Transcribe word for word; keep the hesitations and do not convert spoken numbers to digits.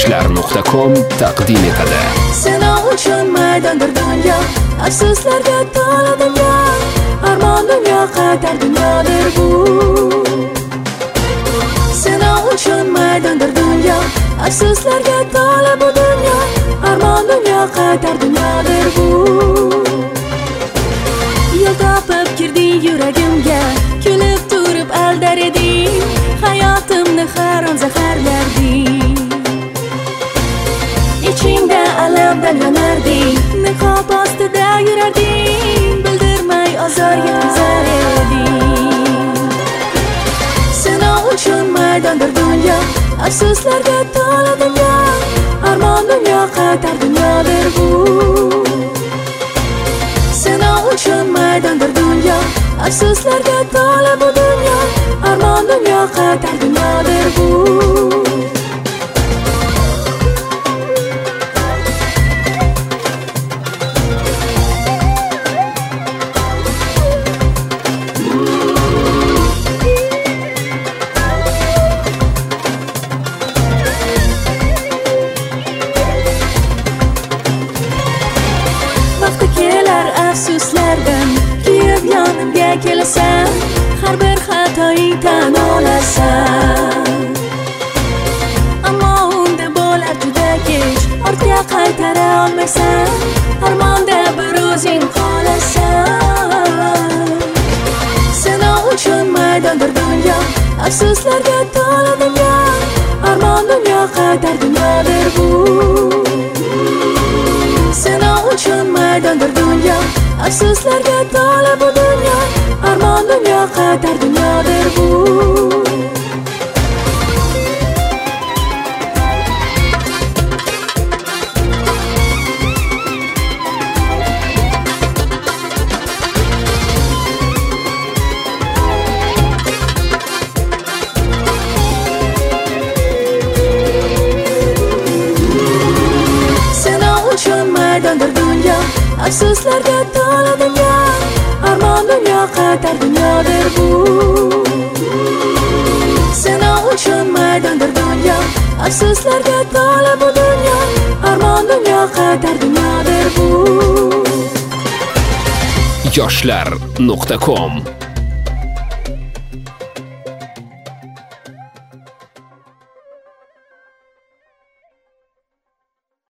yoshlar nuqta com taqdim etadi. Sen uchun maydondir dunyo, afsuslarga to'la dunyo, armon dunyo qadar dunyodir bu. Sen uchun maydondir dunyo, afsuslarga to'la bu dunyo, armon dunyo qadar dunyodir bu. Yo'l topib kirding yuragimga, kulib turib aldar eding, hayotimni harom zaharlarding. İçimde alamdan yanarding, niqob ostida yurarding, bildirmay azor yetkazar eding. Sen uchun maydondir dunyo, afsuslarga to'la dunyo, armon dunyo qadar dunyodir bu. Sen uchun maydondir dunyo, afsuslarga to'la bu dunyo, armon dunyo qadar dunyodir bu. Afsuslardan kuyib yonimga kelasan, har bir xatoing tan olasan. Ammo unda bo'lar juda kech, ortga qaytara olmaysan, armonda bir o'zing qolasan. Sen uchun maydondir dunyo, afsuslarga to'la dunyo, armon dunyo qadar dunyodir bu. Sen uchun maydondir dunyo, afsuslarga to'la bu dunyo, armon dunyo qadar dunyodir bu. Sen uchun maydondir dunyo, afsuslarga to'la dunyo, armon dunyo qadar dunyodir bu. Sen uchun maydondir dunyo, afsuslarga to'la bu dunyo, armon dunyo qadar dunyodir bu. yoshlar nuqta com